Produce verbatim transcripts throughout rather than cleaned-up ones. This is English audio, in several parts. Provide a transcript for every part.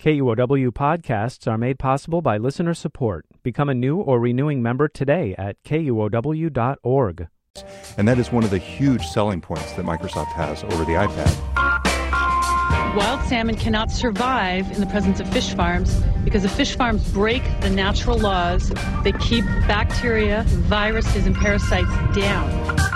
K U O W podcasts are made possible by listener support. Become a new or renewing member today at K U O W dot org. And that is one of the huge selling points that Microsoft has over the iPad. Wild salmon cannot survive in the presence of fish farms because the fish farms break the natural laws. They keep bacteria, viruses, and parasites down.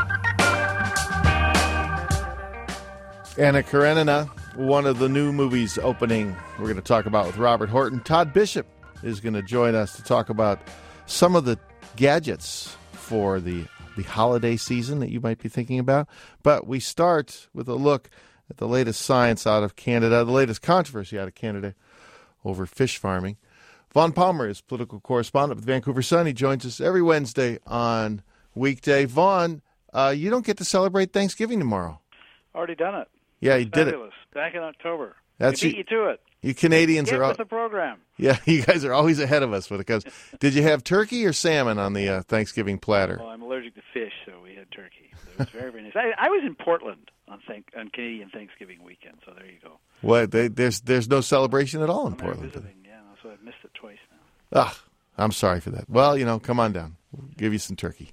Anna Karenina, one of the new movies opening we're going to talk about with Robert Horton. Todd Bishop is going to join us to talk about some of the gadgets for the, the holiday season that you might be thinking about. But we start with a look at the latest science out of Canada, the latest controversy out of Canada over fish farming. Vaughn Palmer is political correspondent with the Vancouver Sun. He joins us every Wednesday on weekday. Vaughn, uh, you don't get to celebrate Thanksgiving tomorrow. Already done it. Yeah, you did Fabulous. it. Back in October. That's we beat you, you to it. You Canadians Get are with the program. Yeah, you guys are always ahead of us when it comes. Did you have turkey or salmon on the uh, Thanksgiving platter? Well, I'm allergic to fish, so we had turkey. So it was very, very nice. I, I was in Portland on thank, on Canadian Thanksgiving weekend, so there you go. What? They, there's there's no celebration at all in I'm Portland. Visiting, yeah, so I've missed it twice now. Ah, I'm sorry for that. Well, you know, come on down. We'll give you some turkey.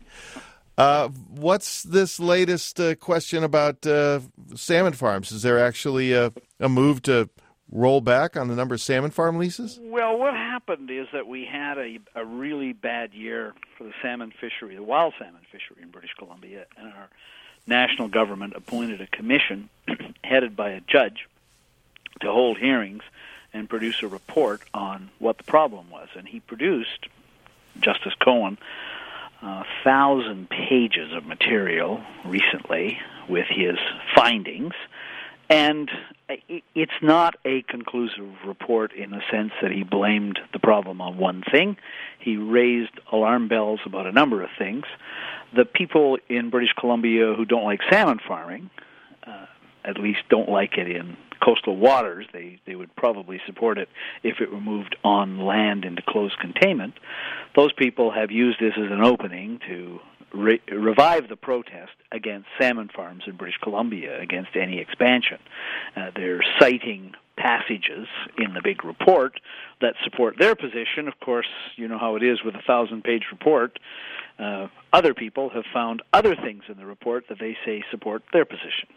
Uh, what's this latest uh, question about uh, salmon farms? Is there actually a, a move to roll back on the number of salmon farm leases? Well, what happened is that we had a, a really bad year for the salmon fishery, the wild salmon fishery in British Columbia, and our national government appointed a commission headed by a judge to hold hearings and produce a report on what the problem was. And he produced, Justice Cohen, a thousand pages of material recently with his findings. And it's not a conclusive report in the sense that he blamed the problem on one thing. He raised alarm bells about a number of things. The people in British Columbia who don't like salmon farming, uh, at least don't like it in coastal waters. They they would probably support it if it were moved on land into closed containment. Those people have used this as an opening to Re- revive the protest against salmon farms in British Columbia, against any expansion. Uh, they're citing passages in the big report that support their position. Of course, you know how it is with a thousand-page report. Uh, other people have found other things in the report that they say support their position.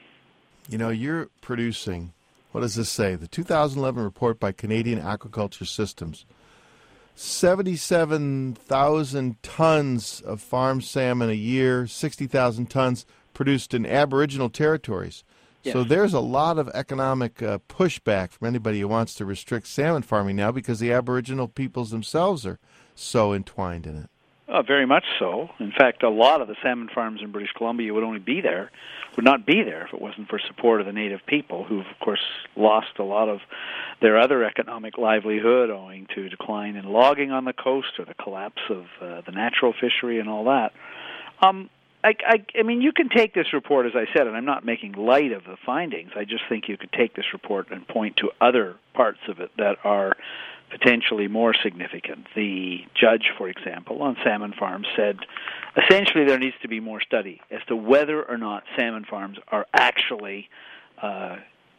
You know, you're producing, what does this say? The two thousand eleven report by Canadian Aquaculture Systems. seventy-seven thousand tons of farm salmon a year, sixty thousand tons produced in Aboriginal territories. Yes. So there's a lot of economic uh, pushback from anybody who wants to restrict salmon farming now because the Aboriginal peoples themselves are so entwined in it. Oh, very much so. In fact, a lot of the salmon farms in British Columbia would only be there, would not be there if it wasn't for support of the native people, who've, of course, lost a lot of their other economic livelihood owing to decline in logging on the coast or the collapse of uh, the natural fishery and all that. Um, I, I, I mean, you can take this report, as I said, and I'm not making light of the findings. I just think you could take this report and point to other parts of it that are potentially more significant. The judge, for example, on salmon farms said essentially there needs to be more study as to whether or not salmon farms are actually uh,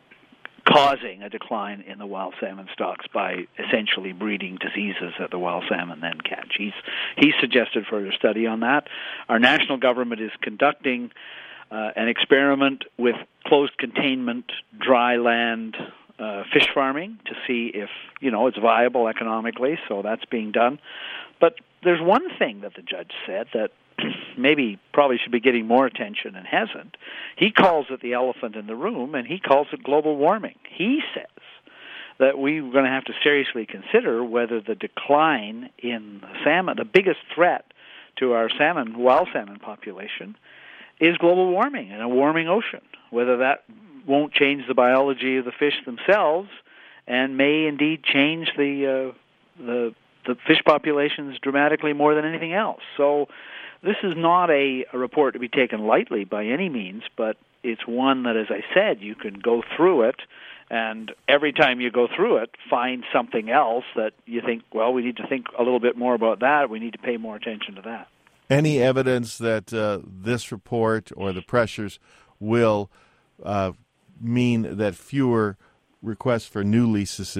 causing a decline in the wild salmon stocks by essentially breeding diseases that the wild salmon then catch. He's, he's suggested further study on that. Our national government is conducting uh, an experiment with closed containment, dry land Uh, fish farming to see if, you know, it's viable economically, so that's being done. But there's one thing that the judge said that maybe probably should be getting more attention and hasn't. He calls it the elephant in the room, and he calls it global warming. He says that we're going to have to seriously consider whether the decline in salmon, the biggest threat to our salmon, wild salmon population, is global warming and a warming ocean, whether that won't change the biology of the fish themselves, and may indeed change the uh, the the fish populations dramatically more than anything else. So this is not a, a report to be taken lightly by any means, but it's one that, as I said, you can go through it, and every time you go through it, find something else that you think, well, we need to think a little bit more about that, we need to pay more attention to that. Any evidence that uh, this report or the pressures will uh, mean that fewer requests for new leases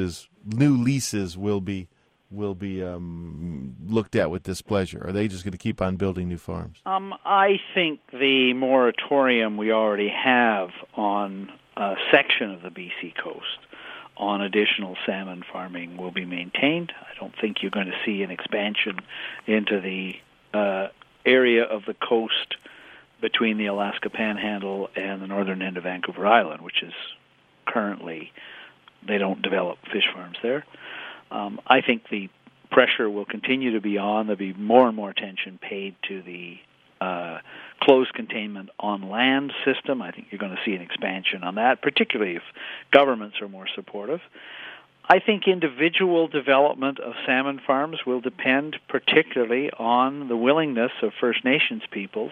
new leases will be will be um, looked at with displeasure? Are they just going to keep on building new farms? Um, I think the moratorium we already have on a section of the B C coast on additional salmon farming will be maintained. I don't think you're going to see an expansion into the uh, area of the coast between the Alaska Panhandle and the northern end of Vancouver Island, which is currently, they don't develop fish farms there. Um, I think the pressure will continue to be on. There'll be more and more attention paid to the uh, closed containment on land system. I think you're going to see an expansion on that, particularly if governments are more supportive. I think individual development of salmon farms will depend particularly on the willingness of First Nations peoples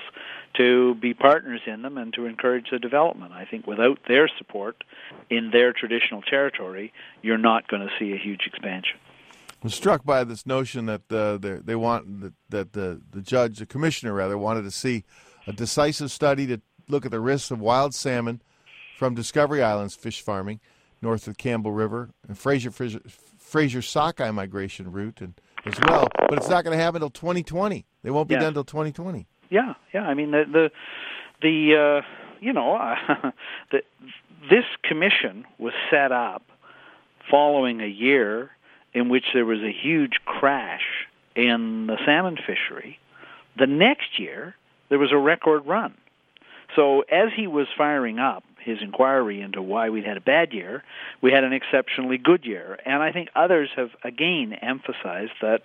to be partners in them and to encourage the development. I think without their support in their traditional territory, you're not going to see a huge expansion. I'm struck by this notion that uh, they want that, that the, the judge, the commissioner rather, wanted to see a decisive study to look at the risks of wild salmon from Discovery Islands fish farming north of Campbell River and Fraser Fraser, Fraser sockeye migration route and as well. But it's not going to happen until twenty twenty. They won't be yeah. done until twenty twenty. Yeah, yeah. I mean, the the, the uh, you know, uh, the, this commission was set up following a year in which there was a huge crash in the salmon fishery. The next year, there was a record run. So as he was firing up his inquiry into why we'd had a bad year, we had an exceptionally good year. And I think others have, again, emphasized that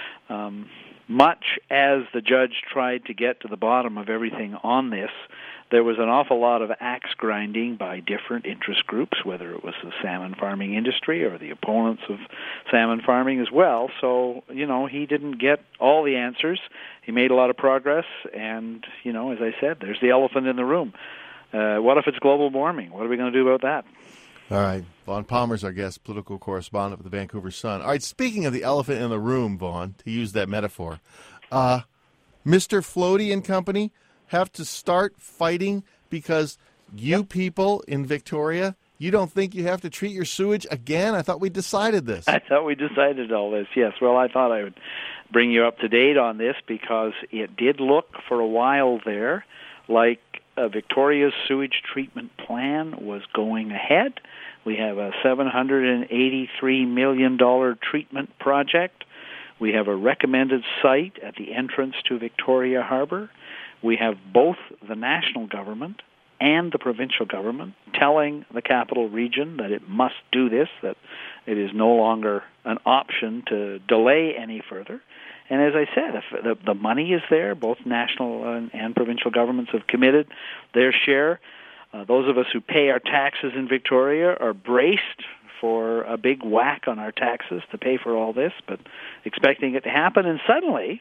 um, much as the judge tried to get to the bottom of everything on this, there was an awful lot of axe grinding by different interest groups, whether it was the salmon farming industry or the opponents of salmon farming as well. So, you know, he didn't get all the answers. He made a lot of progress, and, you know, as I said, there's the elephant in the room. Uh, what if it's global warming? What are we going to do about that? All right. Vaughn Palmer's our guest, political correspondent for the Vancouver Sun. All right, speaking of the elephant in the room, Vaughn, to use that metaphor, uh, Mister Floaty and company have to start fighting because you yep. people in Victoria, you don't think you have to treat your sewage again? I thought we decided this. I thought we decided all this, yes. Well, I thought I would bring you up to date on this because it did look for a while there like uh, Victoria's sewage treatment plan was going ahead. We have a seven hundred eighty-three million dollars treatment project. We have a recommended site at the entrance to Victoria Harbour. We have both the national government and the provincial government telling the capital region that it must do this, that it is no longer an option to delay any further. And as I said, if the, the money is there, both national and, and provincial governments have committed their share. Uh, those of us who pay our taxes in Victoria are braced for a big whack on our taxes to pay for all this, but expecting it to happen. And suddenly,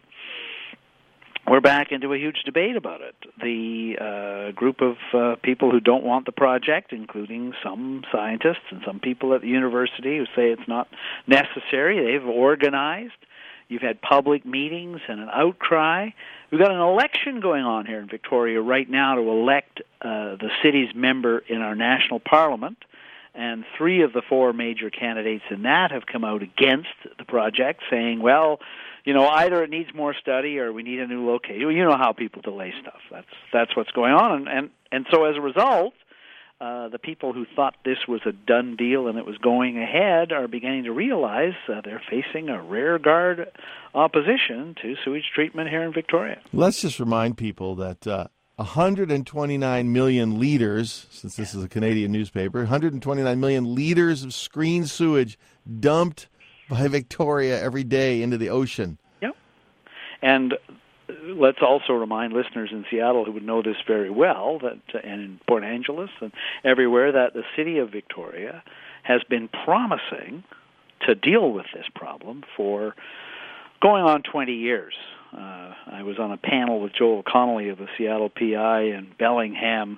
we're back into a huge debate about it. The uh, group of uh, people who don't want the project, including some scientists and some people at the university who say it's not necessary, they've organized. You've had public meetings and an outcry. We've got an election going on here in Victoria right now to elect uh, the city's member in our national parliament. And three of the four major candidates in that have come out against the project, saying, well, you know, either it needs more study or we need a new location. You know how people delay stuff. That's that's what's going on. And and, and so as a result, uh, the people who thought this was a done deal and it was going ahead are beginning to realize uh, they're facing a rear guard opposition to sewage treatment here in Victoria. Let's just remind people that uh, one hundred twenty-nine million liters, since this is a Canadian newspaper, one hundred twenty-nine million liters of screened sewage dumped by Victoria every day into the ocean. Yep. And let's also remind listeners in Seattle who would know this very well, that and in Port Angeles and everywhere, that the city of Victoria has been promising to deal with this problem for going on twenty years. Uh, I was on a panel with Joel Connolly of the Seattle P I in Bellingham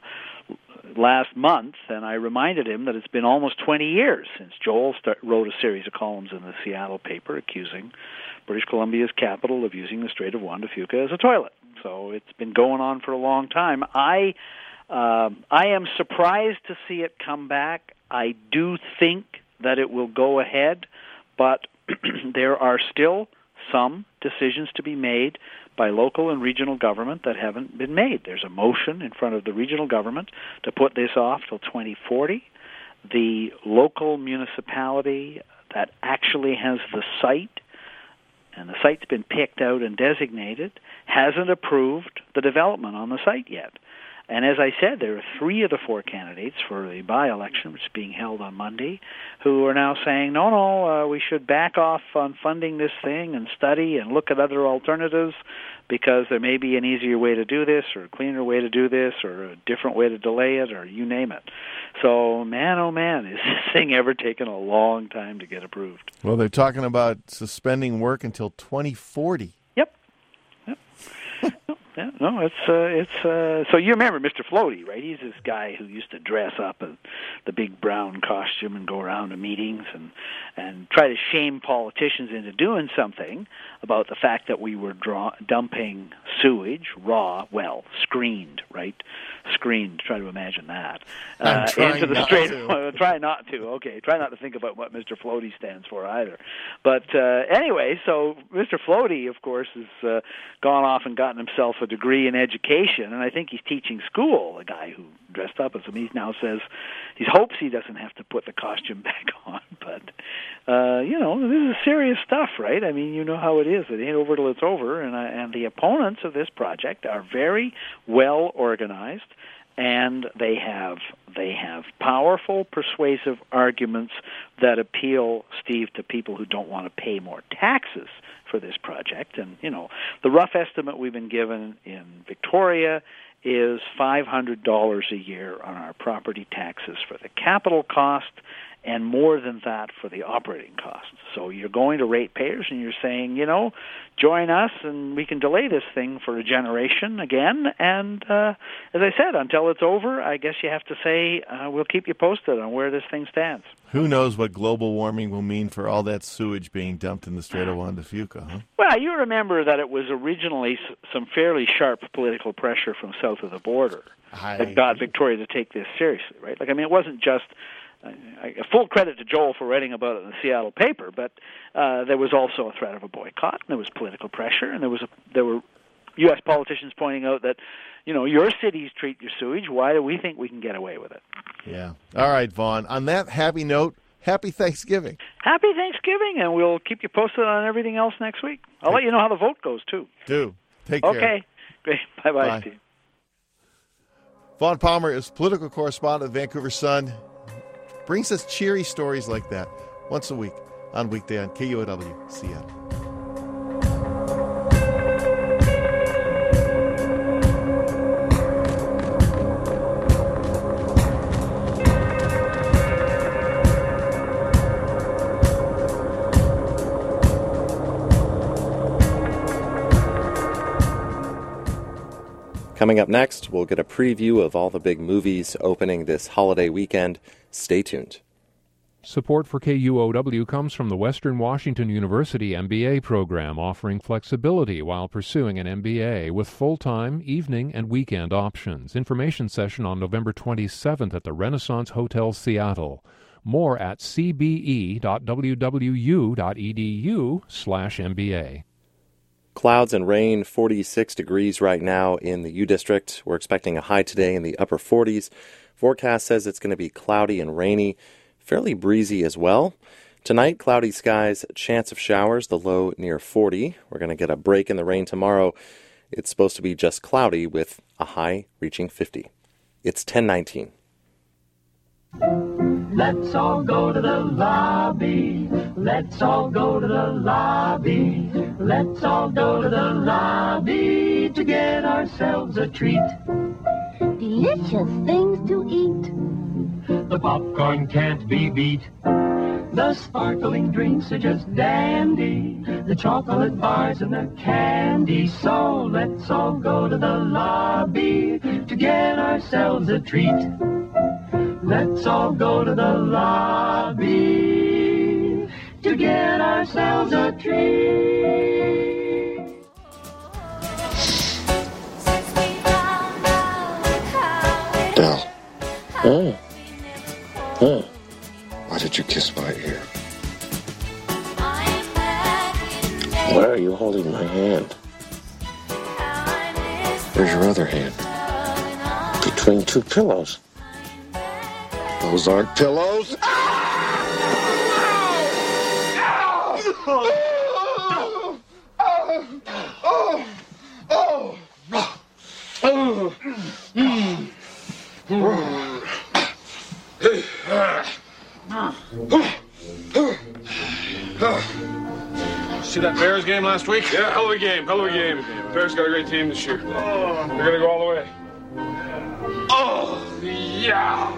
last month, and I reminded him that it's been almost twenty years since Joel start, wrote a series of columns in the Seattle paper accusing British Columbia's capital of using the Strait of Juan de Fuca as a toilet. So it's been going on for a long time. I, uh, I am surprised to see it come back. I do think that it will go ahead, but there are still some decisions to be made by local and regional government that haven't been made. There's a motion in front of the regional government to put this off till twenty forty. The local municipality that actually has the site, and the site's been picked out and designated, hasn't approved the development on the site yet. And as I said, there are three of the four candidates for the by-election, which is being held on Monday, who are now saying, no, no, uh, we should back off on funding this thing and study and look at other alternatives because there may be an easier way to do this or a cleaner way to do this or a different way to delay it or you name it. So, man, oh, man, is this thing ever taken a long time to get approved? Well, they're talking about suspending work until twenty forty. Yep. Yep. Yeah, no, it's uh, it's uh, so you remember Mister Floaty, right? He's this guy who used to dress up in the big brown costume and go around to meetings and and try to shame politicians into doing something about the fact that we were draw, dumping sewage, raw, well, screened, right? Screened. Try to imagine that uh, into the Strait. Try not to. Okay, try not to think about what Mister Floaty stands for either. But uh, anyway, so Mister Floaty, of course, has uh, gone off and gotten himself a degree in education, and I think he's teaching school. A guy who dressed up as him, he now says he hopes he doesn't have to put the costume back on. But uh, you know, this is serious stuff, right? I mean, you know how it is. It ain't over till it's over, and uh, and the opponents of this project are very well organized. And they have they have powerful, persuasive arguments that appeal, Steve, to people who don't want to pay more taxes for this project. And, you know, the rough estimate we've been given in Victoria is five hundred dollars a year on our property taxes for the capital cost and more than that for the operating costs. So you're going to ratepayers and you're saying, you know, join us and we can delay this thing for a generation again. And uh, as I said, until it's over, I guess you have to say uh, we'll keep you posted on where this thing stands. Who knows what global warming will mean for all that sewage being dumped in the Strait of Juan de Fuca, huh? Well, you remember that it was originally some fairly sharp political pressure from south of the border I... that got Victoria to take this seriously, right? Like, I mean, it wasn't just... Uh, full credit to Joel for writing about it in the Seattle paper, but uh, there was also a threat of a boycott, and there was political pressure, and there was a, there were U S politicians pointing out that, you know, your cities treat your sewage. Why do we think we can get away with it? Yeah. All right, Vaughn. On that happy note, happy Thanksgiving. Happy Thanksgiving, and we'll keep you posted on everything else next week. I'll let you know how the vote goes, too. Do. Take care. Okay. Great. Bye-bye, Bye. Steve. Vaughn Palmer is political correspondent of the Vancouver Sun. Brings us cheery stories like that once a week on weekday on K U O W Seattle. Coming up next, we'll get a preview of all the big movies opening this holiday weekend. Stay tuned. Support for K U O W comes from the Western Washington University M B A program, offering flexibility while pursuing an M B A with full-time, evening, and weekend options. Information session on November twenty-seventh at the Renaissance Hotel, Seattle. More at c b e dot w w u dot e d u slash M B A. Clouds and rain, forty-six degrees right now in the U District. We're expecting a high today in the upper forties. Forecast says it's going to be cloudy and rainy, fairly breezy as well. Tonight, cloudy skies, chance of showers, the low near forty. We're going to get a break in the rain tomorrow. It's supposed to be just cloudy with a high reaching fifty. It's ten nineteen. Let's all go to the lobby. Let's all go to the lobby. Let's all go to the lobby to get ourselves a treat. Delicious things to eat. The popcorn can't be beat. The sparkling drinks are just dandy. The chocolate bars and the candy. So let's all go to the lobby to get ourselves a treat. Let's all go to the lobby to get ourselves a treat. Del. Oh. Oh. What did Won't you kiss my ear? Why are you holding my hand? Where's your other hand? Between two pillows. Those aren't pillows. See that Bears game last week? Yeah, hell of a game, hell of a game. Bears got a great team this year. Oh, they're gonna go all the way. Oh, yeah.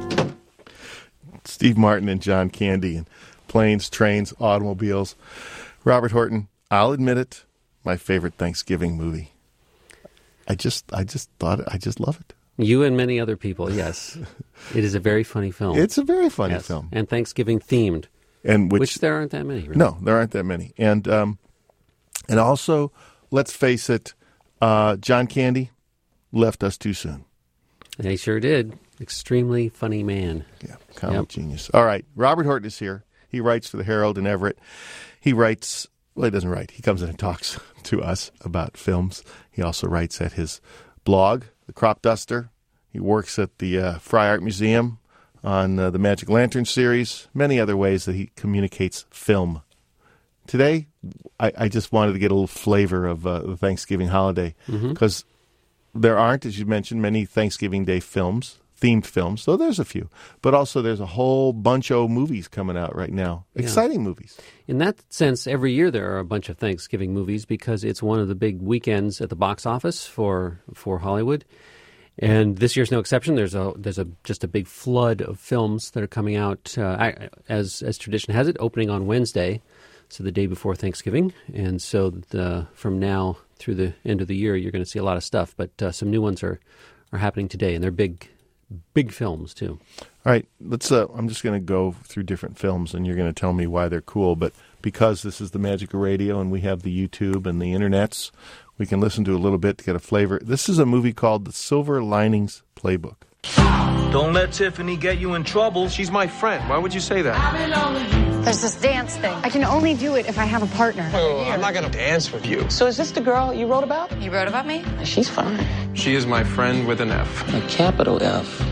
Steve Martin and John Candy and Planes, Trains, Automobiles. Robert Horton, I'll admit it, my favorite Thanksgiving movie. I just, I just thought, it, I just love it. You and many other people, yes. It is a very funny film. It's a very funny yes. film. And Thanksgiving themed. And which, which there aren't that many, really. No, there aren't that many. And um, and also, let's face it, uh, John Candy left us too soon. He sure did. Extremely funny man. Yeah, comic yep. genius. All right, Robert Horton is here. He writes for the Herald in Everett. He writes, well, he doesn't write. He comes in and talks to us about films. He also writes at his blog, The Crop Duster. He works at the uh, Fry Art Museum on uh, the Magic Lantern series, many other ways that he communicates film. Today, I, I just wanted to get a little flavor of uh, the Thanksgiving holiday because mm-hmm. there aren't, as you mentioned, many Thanksgiving Day films, themed films, though there's a few. But also there's a whole bunch of movies coming out right now, yeah. exciting movies. In that sense, every year there are a bunch of Thanksgiving movies because it's one of the big weekends at the box office for for Hollywood. And this year's no exception. There's a there's a just a big flood of films that are coming out uh, as as tradition has it, opening on Wednesday, so the day before Thanksgiving. And so the, from now through the end of the year, you're going to see a lot of stuff. But uh, some new ones are, are happening today, and they're big big films too. All right, let's. Uh, I'm just going to go through different films, and you're going to tell me why they're cool. But because this is the magic of radio, and we have the YouTube and the internets, we can listen to a little bit to get a flavor. This is a movie called The Silver Linings Playbook. Don't let Tiffany get you in trouble. She's my friend. Why would you say that? There's this dance thing. I can only do it if I have a partner. Oh, I'm not going to dance with you. So is this the girl you wrote about? You wrote about me? She's fine. She is my friend with an F. A capital F.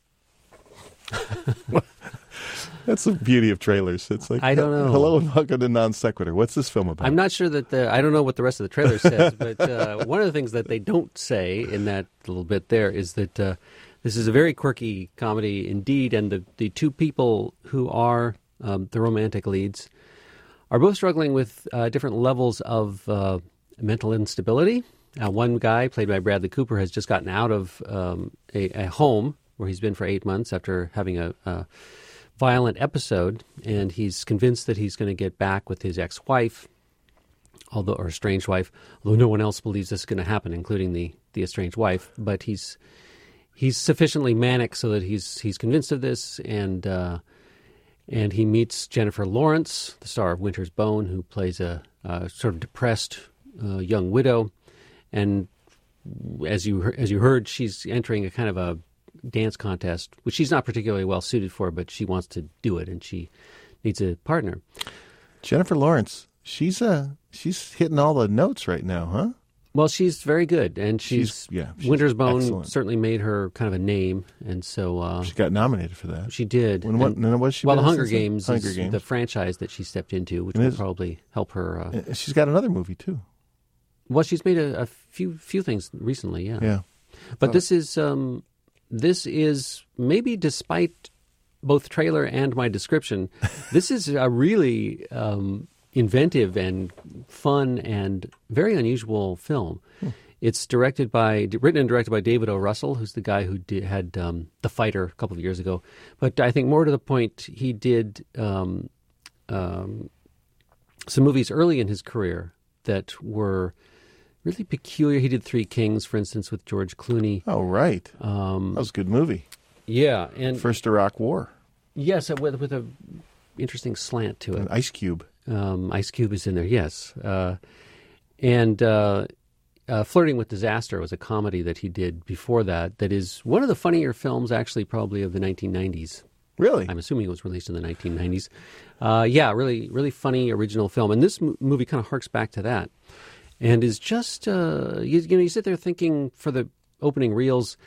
That's the beauty of trailers. It's like, I don't know. Hello and welcome to Non Sequitur. What's this film about? I'm not sure that the, I don't know what the rest of the trailer says, but uh, one of the things that they don't say in that little bit there is that uh, this is a very quirky comedy indeed, and the, the two people who are um, the romantic leads are both struggling with uh, different levels of uh, mental instability. Uh, one guy, played by Bradley Cooper, has just gotten out of um, a, a home where he's been for eight months after having a... a violent episode, and he's convinced that he's going to get back with his ex-wife, although or estranged wife, although no one else believes this is going to happen, including the, the estranged wife. But he's he's sufficiently manic so that he's he's convinced of this, and uh, and he meets Jennifer Lawrence, the star of Winter's Bone, who plays a, a sort of depressed uh, young widow, and as you as you heard, she's entering a kind of a dance contest, which she's not particularly well suited for, but she wants to do it, and she needs a partner. Jennifer Lawrence, she's uh, she's hitting all the notes right now, huh? Well, she's very good, and she's, she's yeah. She's Winter's Bone excellent. Certainly made her kind of a name, and so uh, she got nominated for that. She did. When what? And, what she well, the Hunger Games Hunger is Games. the franchise that she stepped into, which will probably help her. Uh, she's got another movie too. Well, she's made a, a few few things recently, yeah. Yeah, but oh. this is. Um, This is, maybe despite both trailer and my description, this is a really um, inventive and fun and very unusual film. Hmm. It's directed by, written and directed by David O. Russell, who's the guy who did, had um, The Fighter a couple of years ago. But I think more to the point, he did um, um, some movies early in his career that were really peculiar. He did Three Kings, for instance, with George Clooney. Oh, right. Um, that was a good movie. Yeah. and First Iraq War. Yes, with, with a interesting slant to it. An Ice Cube. Um, Ice Cube is in there, yes. Uh, and uh, uh, Flirting with Disaster was a comedy that he did before that that is one of the funnier films, actually, probably of the nineteen nineties. Really? I'm assuming it was released in the nineteen nineties. Uh, yeah, really, really funny original film. And this m- movie kind of harks back to that and is just, uh, you, you know, you sit there thinking for the opening reels,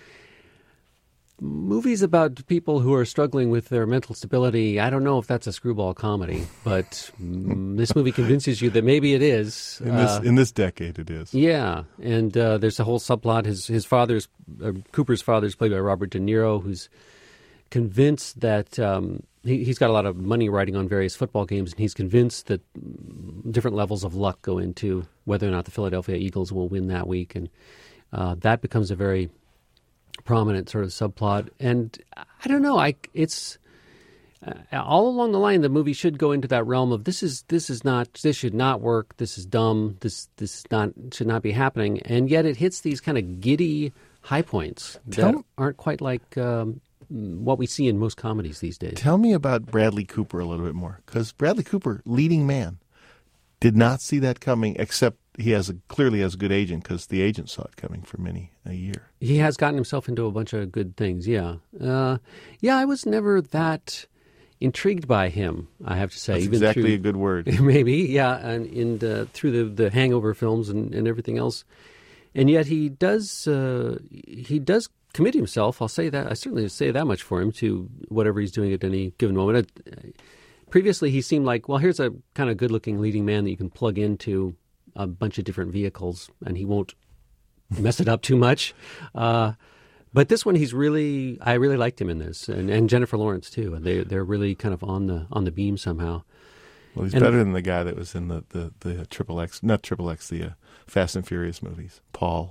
movies about people who are struggling with their mental stability, I don't know if that's a screwball comedy, but mm, this movie convinces you that maybe it is. In this, uh, in this decade, it is. Yeah, and uh, there's a whole subplot. His his father's, uh, Cooper's father is played by Robert De Niro, who's convinced that um, he, he's got a lot of money riding on various football games, and he's convinced that different levels of luck go into whether or not the Philadelphia Eagles will win that week, and uh, that becomes a very prominent sort of subplot. And I don't know, I it's uh, all along the line the movie should go into that realm of this is this is not this should not work, this is dumb, this this is not should not be happening, and yet it hits these kind of giddy high points that Tell- aren't quite like um, what we see in most comedies these days. Tell me about Bradley Cooper a little bit more, because Bradley Cooper, leading man, did not see that coming, except he has a, clearly has a good agent, because the agent saw it coming for many a year. He has gotten himself into a bunch of good things, yeah. Uh, yeah, I was never that intrigued by him, I have to say. That's even exactly through, a good word. Maybe, yeah, and in the, through the, the Hangover films and, and everything else. And yet he does uh, he does commit himself, I'll say that, I certainly say that much for him, to whatever he's doing at any given moment. It, previously, he seemed like, well, here's a kind of good-looking leading man that you can plug into a bunch of different vehicles, and he won't mess it up too much. Uh, but this one, he's really, I really liked him in this, and, and Jennifer Lawrence too. And they they're really kind of on the on the beam somehow. Well, he's and, better than the guy that was in the the, the Triple X, not Triple X, the uh, Fast and Furious movies, Paul.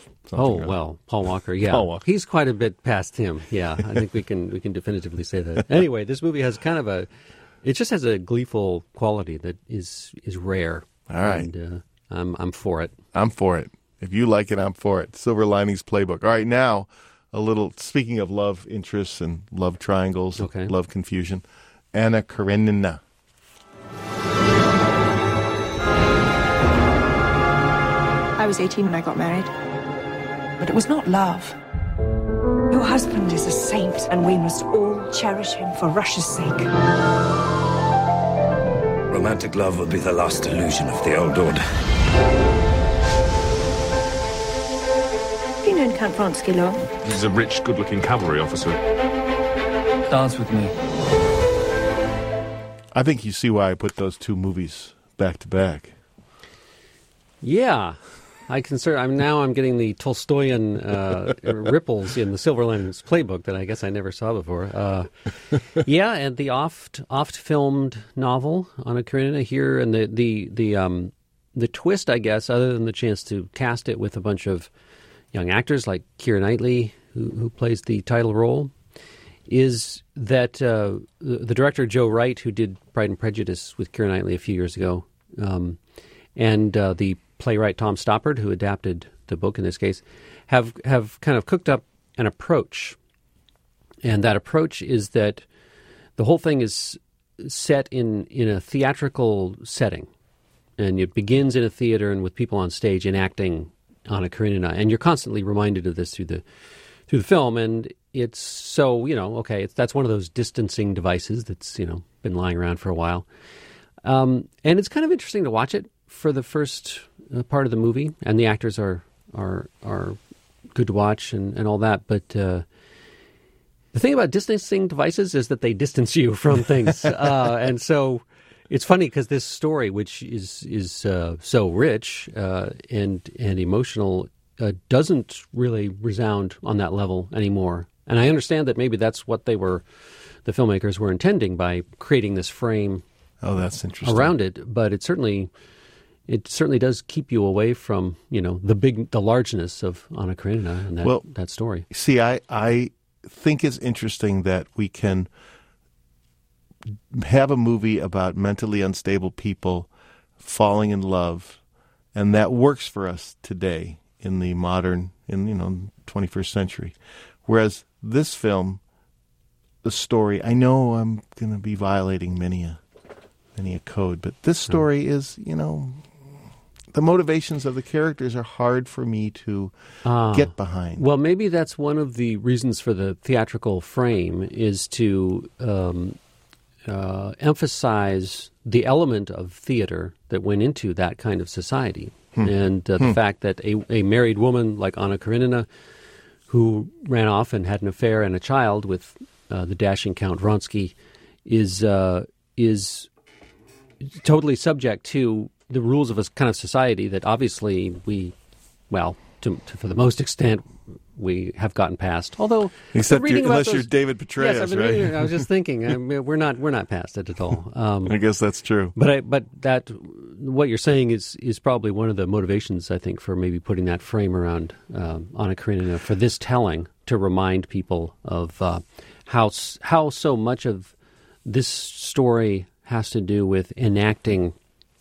Oh well, Paul Walker. Yeah, Paul Walker. He's quite a bit past him. Yeah, I think we can we can definitively say that. Anyway, this movie has kind of a, it just has a gleeful quality that is is rare. All right. And, uh, I'm I'm for it. I'm for it. If you like it, I'm for it. Silver Linings Playbook. All right, now a little. Speaking of love interests and love triangles, okay. love confusion, Anna Karenina. I was eighteen when I got married, but it was not love. Your husband is a saint, and we must all cherish him for Russia's sake. Romantic love will be the last illusion of the old order. Have you known Count Vronsky long? He's a rich, good-looking cavalry officer. Dance with me. I think you see why I put those two movies back to back. Yeah. I consider, I'm now I'm getting the Tolstoyan uh, ripples in the Silver Linings Playbook that I guess I never saw before. Uh, yeah, and the oft oft filmed novel Anna Karenina here, and the the the um the twist, I guess, other than the chance to cast it with a bunch of young actors like Keira Knightley, who, who plays the title role, is that uh, the, the director Joe Wright, who did Pride and Prejudice with Keira Knightley a few years ago, um, and uh, the playwright Tom Stoppard, who adapted the book in this case, have have kind of cooked up an approach. And that approach is that the whole thing is set in, in a theatrical setting. And it begins in a theater and with people on stage enacting Anna Karenina. And you're constantly reminded of this through the through the film. And it's so, you know, okay, it's, that's one of those distancing devices that's, you know, been lying around for a while. Um, and it's kind of interesting to watch it for the first uh, part of the movie, and the actors are are are good to watch and, and all that. But uh, the thing about distancing devices is that they distance you from things, uh, and so it's funny because this story, which is is uh, so rich uh, and and emotional, uh, doesn't really resound on that level anymore. And I understand that maybe that's what they were, the filmmakers were intending by creating this frame. Oh, that's interesting. Around it, but it certainly. It certainly does keep you away from, you know, the big, the largeness of Anna Karenina and that, well, that story. See, I, I think it's interesting that we can have a movie about mentally unstable people falling in love, and that works for us today in the modern, in, you know, twenty-first century. Whereas this film, the story, I know I'm going to be violating many a, many a code, but this story is, you know... the motivations of the characters are hard for me to Ah. get behind. Well, maybe that's one of the reasons for the theatrical frame is to um, uh, emphasize the element of theater that went into that kind of society. Hmm. And uh, the Hmm. fact that a, a married woman like Anna Karenina, who ran off and had an affair and a child with uh, the dashing Count Vronsky, is uh, is totally subject to the rules of a kind of society that obviously we, well, to, to, for the most extent, we have gotten past. Although, Except reading you're, about unless those, you're David Petraeus, yes, I've been right? reading, I was just thinking, I mean, we're not we're not past it at all. Um, I guess that's true. But I, but that what you're saying is is probably one of the motivations, I think, for maybe putting that frame around um, Anna Karenina for this telling, to remind people of uh, how s- how so much of this story has to do with enacting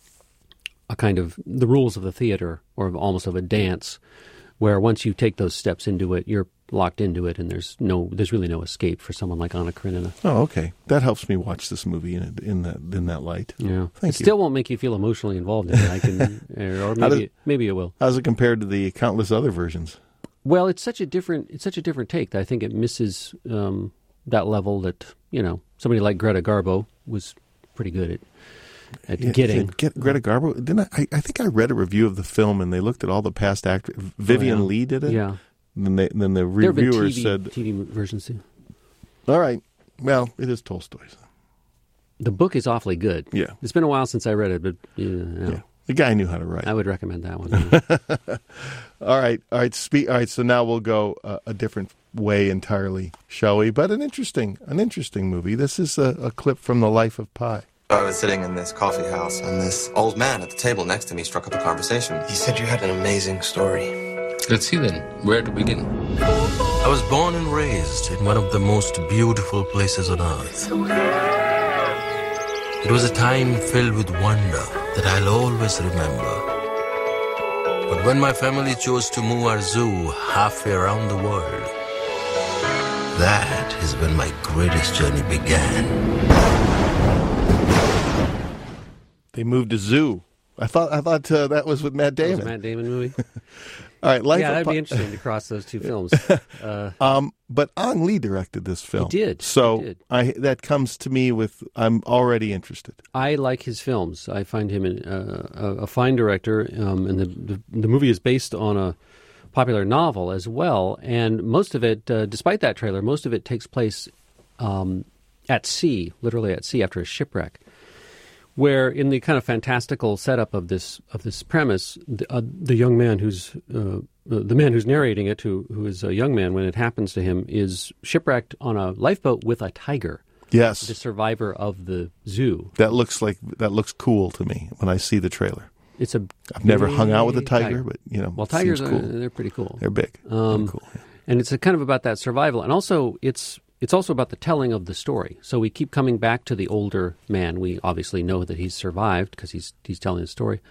a kind of the rules of the theater, or of almost of a dance, where once you take those steps into it, you're locked into it, and there's no, there's really no escape for someone like Anna Karenina. Oh, okay. That helps me watch this movie in in that in that light. Yeah, Thank it you. still won't make you feel emotionally involved in it. I can, or How maybe does- it, maybe it will. How's it compared to the countless other versions? Well, it's such a different, it's such a different take that I think it misses um, that level that, you know, somebody like Greta Garbo was pretty good at at Yeah, getting. yeah, get Greta Garbo. Didn't I, I? I think I read a review of the film, and they looked at all the past actors. Vivian Oh, yeah. Lee did it. Yeah. And then, they, then the There have been reviewer T V, said, T V versions too. "All right, well, it is Tolstoy's." The book is awfully good. Yeah. It's been a while since I read it, but you know, Yeah. The guy knew how to write. I would recommend that one. all right, all right. Speak. All right. So now we'll go uh, a different way entirely, shall we? But an interesting, an interesting movie. This is a, a clip from the life of Pi. I was sitting in this coffee house, and this old man at the table next to me struck up a conversation. He said you had an amazing story. Let's see then. Where to begin? I was born and raised in one of the most beautiful places on earth. It was a time filled with wonder that I'll always remember. But when my family chose to move our zoo halfway around the world, that is when my greatest journey began. They moved to Zoo. I thought. I thought uh, that was with Matt That was Damon. a Matt Damon movie. All right, Life yeah, of that'd Pi- be interesting to cross those two films. Uh, um, but Ang Lee directed this film. He did. So He did. I that comes to me with I'm already interested. I like his films. I find him an, uh, a, a fine director, um, and the, the the movie is based on a popular novel as well. And most of it, uh, despite that trailer, most of it takes place um, at sea, literally at sea after a shipwreck. Where in the kind of fantastical setup of this of this premise, the, uh, the young man who's uh, the man who's narrating it, who who is a young man when it happens to him, is shipwrecked on a lifeboat with a tiger. Yes, the survivor of the zoo. That looks like that looks cool to me when I see the trailer. It's a. I've never hung out with a big tiger, but you know, well, it seems tigers are cool. they're pretty cool. They're big. Um, They're cool. Yeah. And it's a kind of about that survival, and also it's it's also about the telling of the story. So we keep coming back to the older man. We obviously know that he's survived because he's he's telling the story,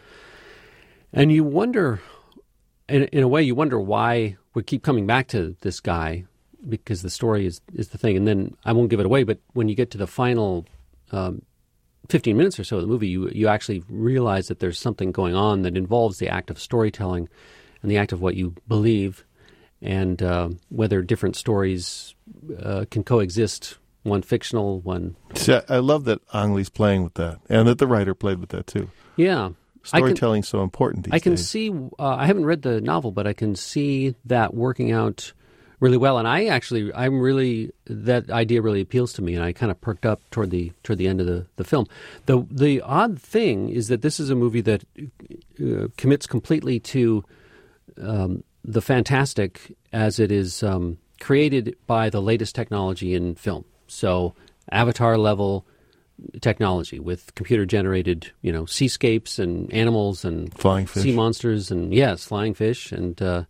and you wonder, in in a way, you wonder why we keep coming back to this guy, because the story is is the thing. And then I won't give it away, but when you get to the final um, fifteen minutes or so of the movie, you you actually realize that there's something going on that involves the act of storytelling and the act of what you believe, and uh, whether different stories uh, can coexist, one fictional, one... See, I- I love that Ang Lee's playing with that, and that the writer played with that too. Yeah. Storytelling's so important these I can days. see, uh, I haven't read the novel, but I can see that working out really well. And I actually, I'm really, that idea really appeals to me, and I kind of perked up toward the toward the end of the, the film. The the odd thing is that this is a movie that uh, commits completely to um, the fantastic as it is um, created by the latest technology in film. So Avatar level technology with computer generated, you know, seascapes and animals and flying fish, sea monsters, and yes, flying fish, and uh,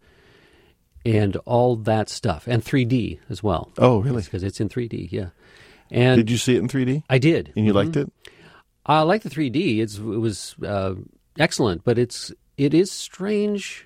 and all that stuff, and three D as well. Oh, really? Because it's in three D, yeah. And did you see it in three D? I did, and you Mhm. liked it. I like the three D. It's it was uh, excellent, but it's it is strange.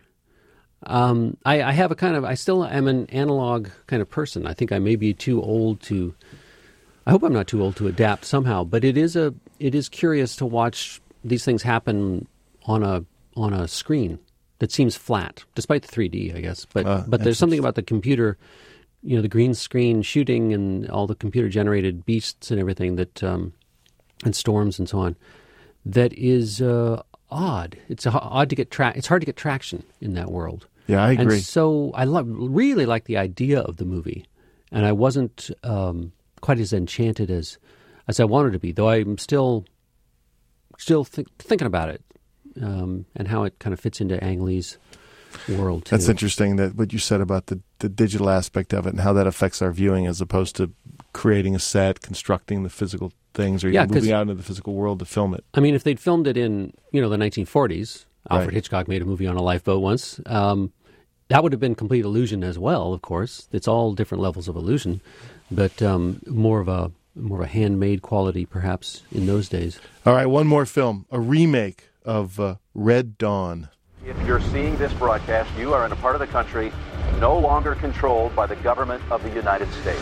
Um, I, I have a kind of I still am an analog kind of person. I think I may be too old to. I hope I'm not too old to adapt somehow. But it is a it is curious to watch these things happen on a on a screen that seems flat, despite the three D, I guess. But Uh, but there's something about the computer, you know, the green screen shooting and all the computer-generated beasts and everything that, um, and storms and so on, that is uh, odd. It's uh, odd to get tra- It's hard to get traction in that world. Yeah, I agree. And so I lo- really like the idea of the movie, and I wasn't um, quite as enchanted as as I wanted to be, though I'm still still th- thinking about it um, and how it kind of fits into Ang Lee's world, too. That's interesting, that what you said about the, the digital aspect of it and how that affects our viewing as opposed to creating a set, constructing the physical things, or Yeah, even 'cause- moving out into the physical world to film it. I mean, if they'd filmed it in, you know, the nineteen forties, Alfred Right. Hitchcock made a movie on a lifeboat once, um, that would have been complete illusion as well, of course. It's all different levels of illusion, but um, more of a more of a handmade quality, perhaps, in those days. All right, one more film, a remake of uh, Red Dawn. If you're seeing this broadcast, you are in a part of the country no longer controlled by the government of the United States.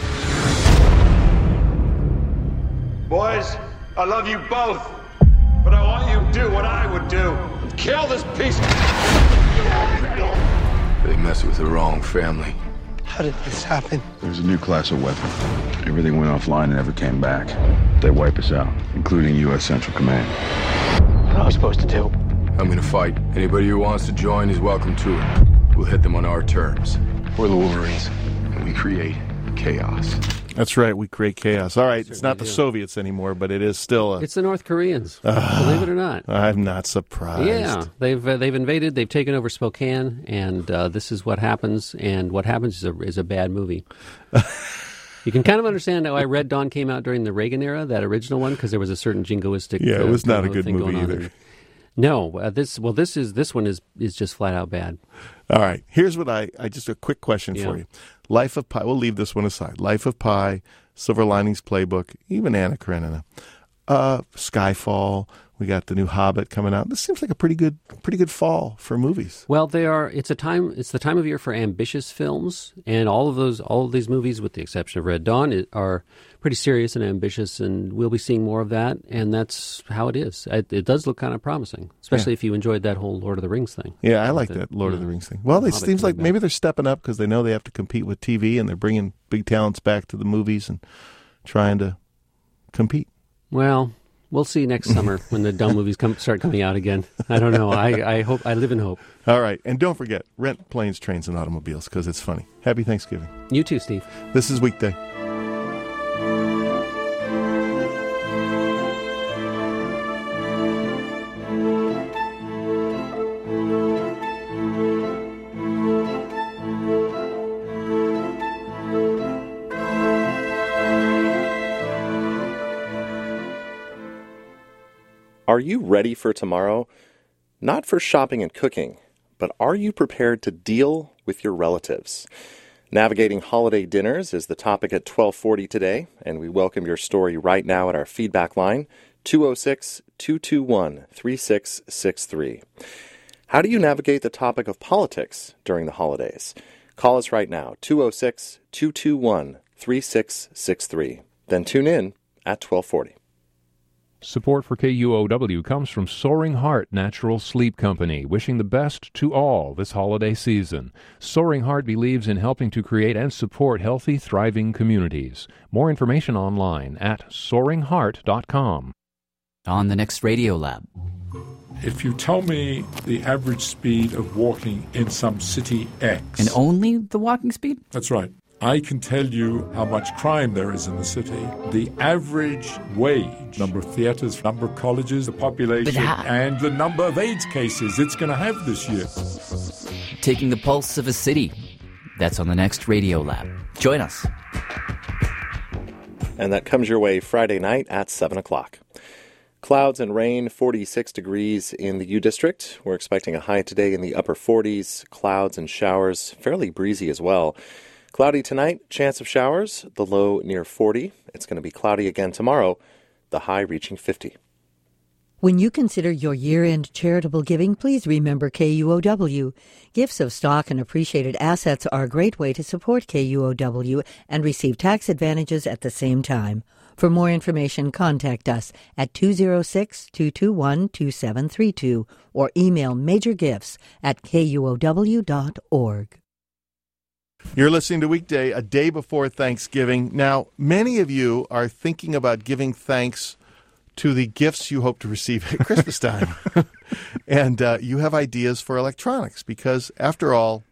Boys, I love you both, but I want you to do what I would do. Kill this piece of... They messed with the wrong family. How did this happen? There's a new class of weapon. Everything went offline and never came back. They wipe us out, including U S Central Command. What am I supposed to do? I'm gonna fight. Anybody who wants to join is welcome to it. We'll hit them on our terms. We're the Wolverines, and we create chaos. That's right, we create chaos. All right, it's not the Soviets anymore, but it is still a... It's the North Koreans, Uh, believe it or not. I'm not surprised. Yeah, they've uh, they've invaded, they've taken over Spokane, and uh, this is what happens, and what happens is a, is a bad movie. You can kind of understand why Red Dawn came out during the Reagan era, that original one, because there was a certain jingoistic... Yeah, it was uh, not a good thing movie going on either. there. No, uh, this well, this is this one is is just flat out bad. All right, here's what I, I just a quick question Yeah. for you. Life of Pi, we'll leave this one aside. Life of Pi, Silver Linings Playbook, even Anna Karenina. Uh, Skyfall, we got the new Hobbit coming out. This seems like a pretty good pretty good fall for movies. Well, they are. It's a time. It's the time of year for ambitious films, and all of those, all of these movies, with the exception of Red Dawn, i- are pretty serious and ambitious, and we'll be seeing more of that. And that's how it is. It, it does look kind of promising, especially Yeah. if you enjoyed that whole Lord of the Rings thing. Yeah, I like The- that Lord of yeah. the Rings thing. Well, it Hobbit seems like coming maybe they're stepping up because they know they have to compete with T V, and they're bringing big talents back to the movies and trying to compete. Well, we'll see next summer when the dumb movies come start coming out again. I don't know. I, I hope. I live in hope. All right, and don't forget, rent planes, trains, and automobiles because it's funny. Happy Thanksgiving. You too, Steve. This is Weekday. Are you ready for tomorrow? Not for shopping and cooking, but are you prepared to deal with your relatives? Navigating holiday dinners is the topic at twelve forty today, and we welcome your story right now at our feedback line, two oh six, two two one, three six six three. How do you navigate the topic of politics during the holidays? Call us right now, two oh six, two two one, three six six three. Then tune in at twelve forty. Support for K U O W comes from Soaring Heart Natural Sleep Company, wishing the best to all this holiday season. Soaring Heart believes in helping to create and support healthy, thriving communities. More information online at soaring heart dot com. On the next Radio Lab. If you tell me the average speed of walking in some city X... And only the walking speed? That's right. I can tell you how much crime there is in the city. The average wage, number of theaters, number of colleges, the population, how- and the number of AIDS cases it's going to have this year. Taking the pulse of a city. That's on the next Radio Lab. Join us. And that comes your way Friday night at seven o'clock. Clouds and rain, forty-six degrees in the U District. We're expecting a high today in the upper forties. Clouds and showers, fairly breezy as well. Cloudy tonight, chance of showers, the low near forty. It's going to be cloudy again tomorrow, the high reaching fifty. When you consider your year-end charitable giving, please remember K U O W. Gifts of stock and appreciated assets are a great way to support K U O W and receive tax advantages at the same time. For more information, contact us at two oh six, two two one, two seven three two or email majorgifts at K U O W dot org. You're listening to Weekday, a day before Thanksgiving. Now, many of you are thinking about giving thanks to the gifts you hope to receive at Christmas time. And uh, you have ideas for electronics because, after all,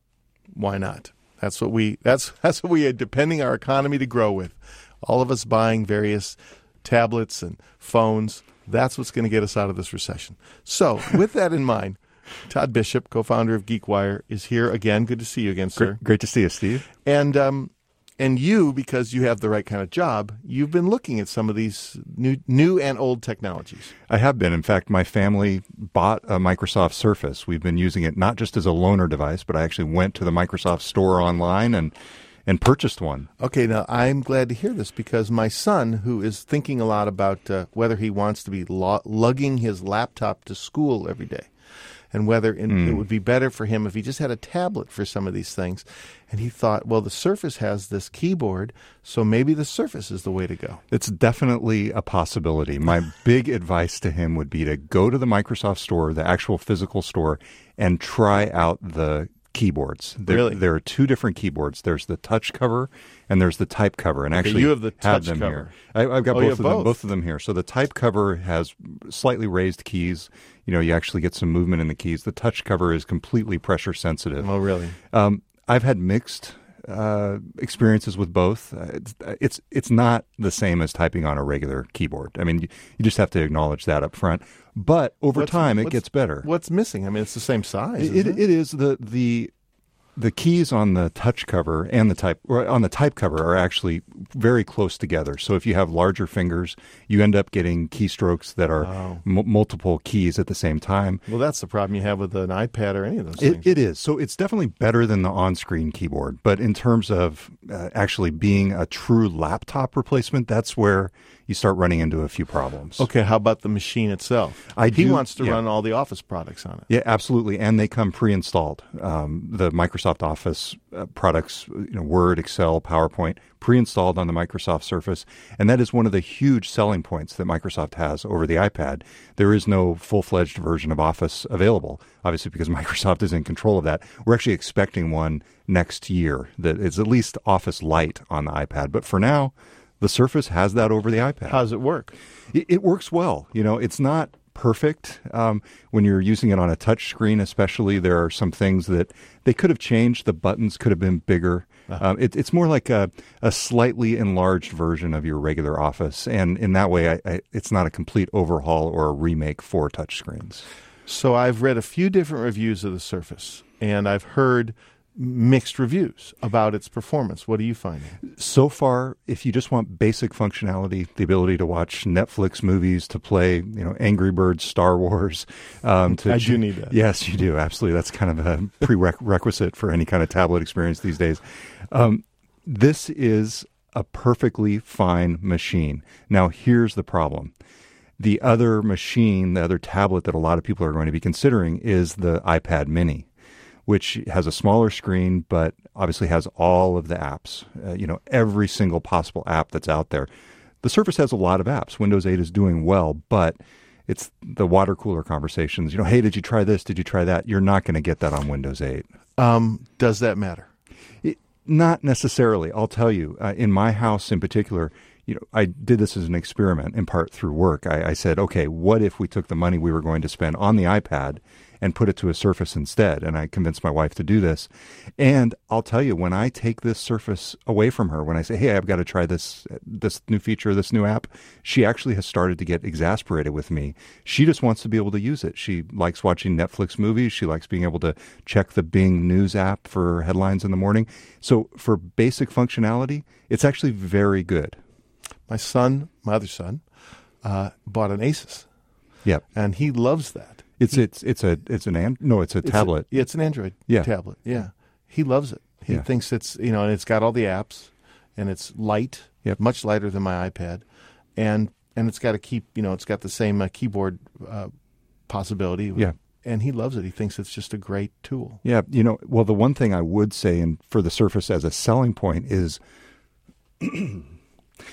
why not? That's what we that's that's what we are depending our economy to grow with. All of us buying various tablets and phones. That's what's going to get us out of this recession. So, with that in mind, Todd Bishop, co-founder of GeekWire, is here again. Good to see you again, sir. Great, great to see you, Steve. And um, and you, because you have the right kind of job, you've been looking at some of these new new and old technologies. I have been. In fact, my family bought a Microsoft Surface. We've been using it not just as a loaner device, but I actually went to the Microsoft store online and and purchased one. Okay, now I'm glad to hear this because my son, who is thinking a lot about uh, whether he wants to be lo- lugging his laptop to school every day, and whether in, mm. it would be better for him if he just had a tablet for some of these things. And he thought, well, the Surface has this keyboard, so maybe the Surface is the way to go. It's definitely a possibility. My big advice to him would be to go to the Microsoft store, the actual physical store, and try out the keyboards. There, really? There are two different keyboards. There's the touch cover and there's the type cover. And okay, actually, you have the touch them cover. Here. I, I've got oh, both of both. them. Both of them here. So the type cover has slightly raised keys. You know, you actually get some movement in the keys. The touch cover is completely pressure sensitive. Oh, really? Um, I've had mixed uh, experiences with both. Uh, it's, it's it's not the same as typing on a regular keyboard. I mean, you, you just have to acknowledge that up front. But over what's, time, it what's, gets better. What's missing? I mean, it's the same size. It, isn't it, it is the the. The keys on the touch cover and the type or on the type cover are actually very close together. So if you have larger fingers, you end up getting keystrokes that are oh. m- multiple keys at the same time. Well, that's the problem you have with an iPad or any of those it, things. It is. So it's definitely better than the on-screen keyboard. But in terms of uh, actually being a true laptop replacement, that's where you start running into a few problems. Okay, how about the machine itself? I he do, wants to yeah. run all the Office products on it. Yeah, absolutely, and they come pre-installed. Um, the Microsoft Office uh, products, you know, Word, Excel, PowerPoint, pre-installed on the Microsoft Surface, and that is one of the huge selling points that Microsoft has over the iPad. There is no full-fledged version of Office available, obviously because Microsoft is in control of that. We're actually expecting one next year that is at least Office Lite on the iPad, but for now, the Surface has that over the iPad. How does it work? It, it works well. You know, it's not perfect. Um, when you're using it on a touch screen especially, there are some things that they could have changed. The buttons could have been bigger. Uh-huh. Um, it, it's more like a, a slightly enlarged version of your regular Office. And in that way, I, I, it's not a complete overhaul or a remake for touch screens. So I've read a few different reviews of the Surface, and I've heard mixed reviews about its performance. What do you find? So far, if you just want basic functionality, the ability to watch Netflix movies, to play, you know, Angry Birds, Star Wars. Um, to I do need that. Yes, you do. Absolutely. That's kind of a prerequisite for any kind of tablet experience these days. Um, this is a perfectly fine machine. Now, here's the problem. The other machine, the other tablet that a lot of people are going to be considering is the iPad mini, which has a smaller screen, but obviously has all of the apps, uh, you know, every single possible app that's out there. The Surface has a lot of apps. Windows eight is doing well, but it's the water cooler conversations. You know, hey, did you try this? Did you try that? You're not going to get that on Windows eight. Um, does that matter? It, not necessarily. I'll tell you. Uh, in my house in particular, you know, I did this as an experiment, in part through work. I, I said, okay, what if we took the money we were going to spend on the iPad and put it to a Surface instead? And I convinced my wife to do this. And I'll tell you, when I take this Surface away from her, when I say, hey, I've got to try this this new feature, this new app, she actually has started to get exasperated with me. She just wants to be able to use it. She likes watching Netflix movies. She likes being able to check the Bing News app for headlines in the morning. So for basic functionality, it's actually very good. My son, my other son, uh, bought an Asus. Yep. And he loves that. It's it's it's a it's an and, no it's a it's tablet. A, yeah, it's an Android yeah. tablet. Yeah, he loves it. He yeah. thinks it's you know, and it's got all the apps, and it's light, yep. much lighter than my iPad, and and it's got to keep you know, it's got the same uh, keyboard uh, possibility. Yeah, and he loves it. He thinks it's just a great tool. Yeah, you know, well, the one thing I would say, and for the Surface as a selling point, is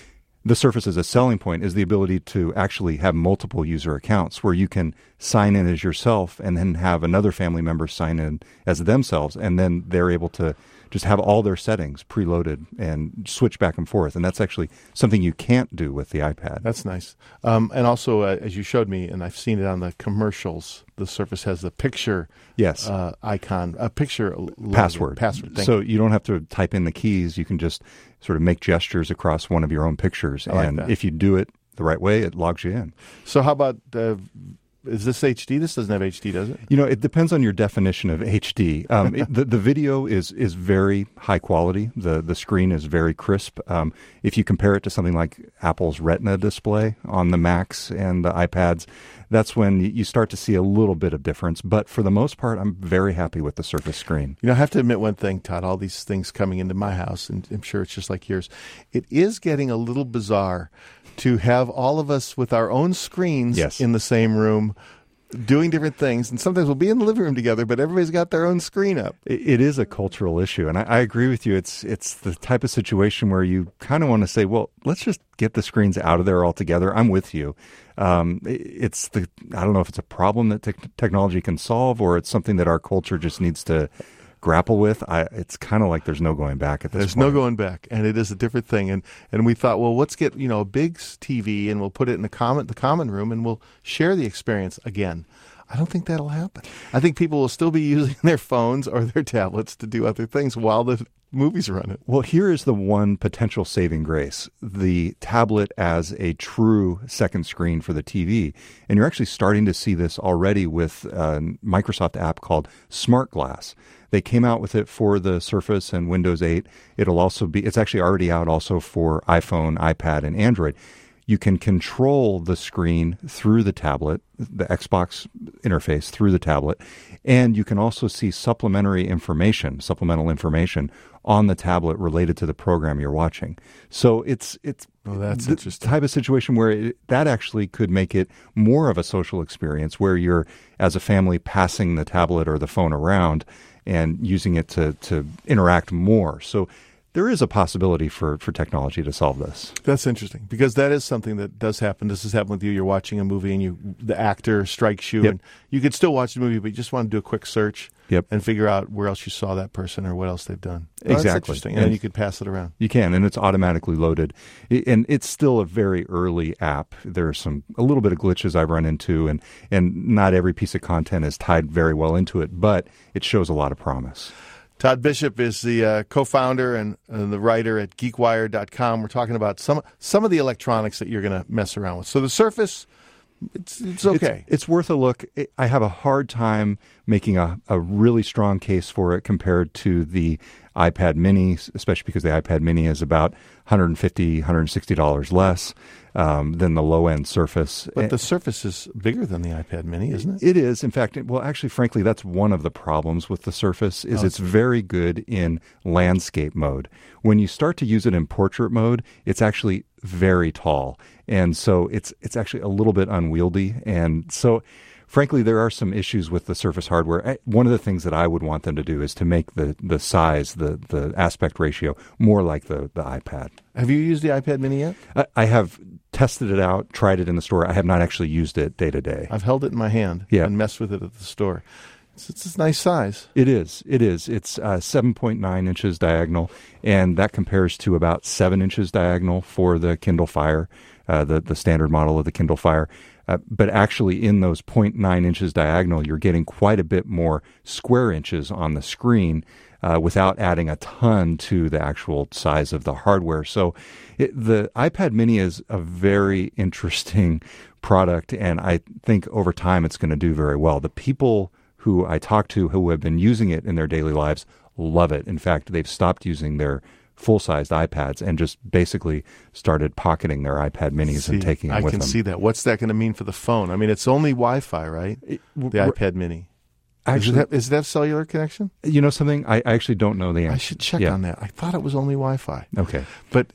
the Surface as a selling point is the ability to actually have multiple user accounts where you can sign in as yourself and then have another family member sign in as themselves, and then they're able to just have all their settings preloaded and switch back and forth. And that's actually something you can't do with the iPad. That's nice. Um, and also, uh, as you showed me, and I've seen it on the commercials, the Surface has the picture yes. uh, icon, a picture logo, password. Password. Thank so you. you don't have to type in the keys. You can just sort of make gestures across one of your own pictures. I like and that. if you do it the right way, it logs you in. So how about... Uh, Is this H D? This doesn't have H D, does it? You know, it depends on your definition of H D. Um, it, the, the video is is very high quality. The the screen is very crisp. Um, if you compare it to something like Apple's Retina display on the Macs and the iPads, that's when you start to see a little bit of difference. But for the most part, I'm very happy with the Surface screen. You know, I have to admit one thing, Todd. All these things coming into my house, and I'm sure it's just like yours. It is getting a little bizarre to have all of us with our own screens yes. in the same room doing different things. And sometimes we'll be in the living room together, but everybody's got their own screen up. It, it is a cultural issue. And I, I agree with you. It's it's the type of situation where you kind of want to say, well, let's just get the screens out of there altogether. I'm with you. Um, it, it's the I don't know if it's a problem that te- technology can solve, or it's something that our culture just needs to grapple with. I, it's kind of like there's no going back at this There's point. no going back, and it is a different thing. And and we thought, well, let's get you know a big T V, and we'll put it in the common the common room, and we'll share the experience again. I don't think that'll happen. I think people will still be using their phones or their tablets to do other things while the movies are running. Well, here is the one potential saving grace: the tablet as a true second screen for the T V. And you're actually starting to see this already with a Microsoft app called Smart Glass. They came out with it for the Surface and Windows eight. It'll also be, it's actually already out also for iPhone, iPad, and Android. You can control the screen through the tablet, the Xbox interface through the tablet, and you can also see supplementary information, supplemental information on the tablet related to the program you're watching. So it's it's oh, that's the interesting. type of situation where it, that actually could make it more of a social experience where you're, as a family, passing the tablet or the phone around and using it to, to interact more. So there is a possibility for, for technology to solve this. That's interesting, because that is something that does happen. This has happened with you. You're watching a movie and you the actor strikes you, yep. and you could still watch the movie, but you just want to do a quick search yep. and figure out where else you saw that person or what else they've done. Oh, exactly. That's interesting. And, and then you could pass it around. You can, and it's automatically loaded. And it's still a very early app. There are some a little bit of glitches I've run into, and, and not every piece of content is tied very well into it, but it shows a lot of promise. Todd Bishop is the uh, co-founder and uh, the writer at geek wire dot com. We're talking about some some of the electronics that you're going to mess around with. So the Surface, it's it's okay. It's, it's worth a look. I have a hard time making a, a really strong case for it compared to the iPad Mini, especially because the iPad Mini is about one hundred fifty dollars, one hundred sixty dollars less um, than the low-end Surface. But the Surface is bigger than the iPad Mini, isn't it? It is. In fact, well, actually, frankly, that's one of the problems with the Surface is oh, it's very good in landscape mode. When you start to use it in portrait mode, it's actually very tall. And so it's it's actually a little bit unwieldy. And so, frankly, there are some issues with the Surface hardware. One of the things that I would want them to do is to make the, the size, the, the aspect ratio, more like the, the iPad. Have you used the iPad Mini yet? I, I have tested it out, tried it in the store. I have not actually used it day to day. I've held it in my hand yeah. and messed with it at the store. It's, it's a nice size. It is. It is. It's uh, seven point nine inches diagonal, and that compares to about seven inches diagonal for the Kindle Fire, uh, the, the standard model of the Kindle Fire. Uh, but actually in those zero point nine inches diagonal, you're getting quite a bit more square inches on the screen uh, without adding a ton to the actual size of the hardware. So it, the iPad Mini is a very interesting product, and I think over time it's going to do very well. The people who I talk to who have been using it in their daily lives love it. In fact, they've stopped using their full-sized iPads and just basically started pocketing their iPad Minis see, and taking them I with can them. see that. What's that going to mean for the phone? I mean, it's only Wi-Fi, right? It, the r- iPad Mini. Actually, does it, have, does it have cellular connection? You know something? I, I actually don't know the answer. I should check yeah. on that. I thought it was only Wi-Fi. Okay. But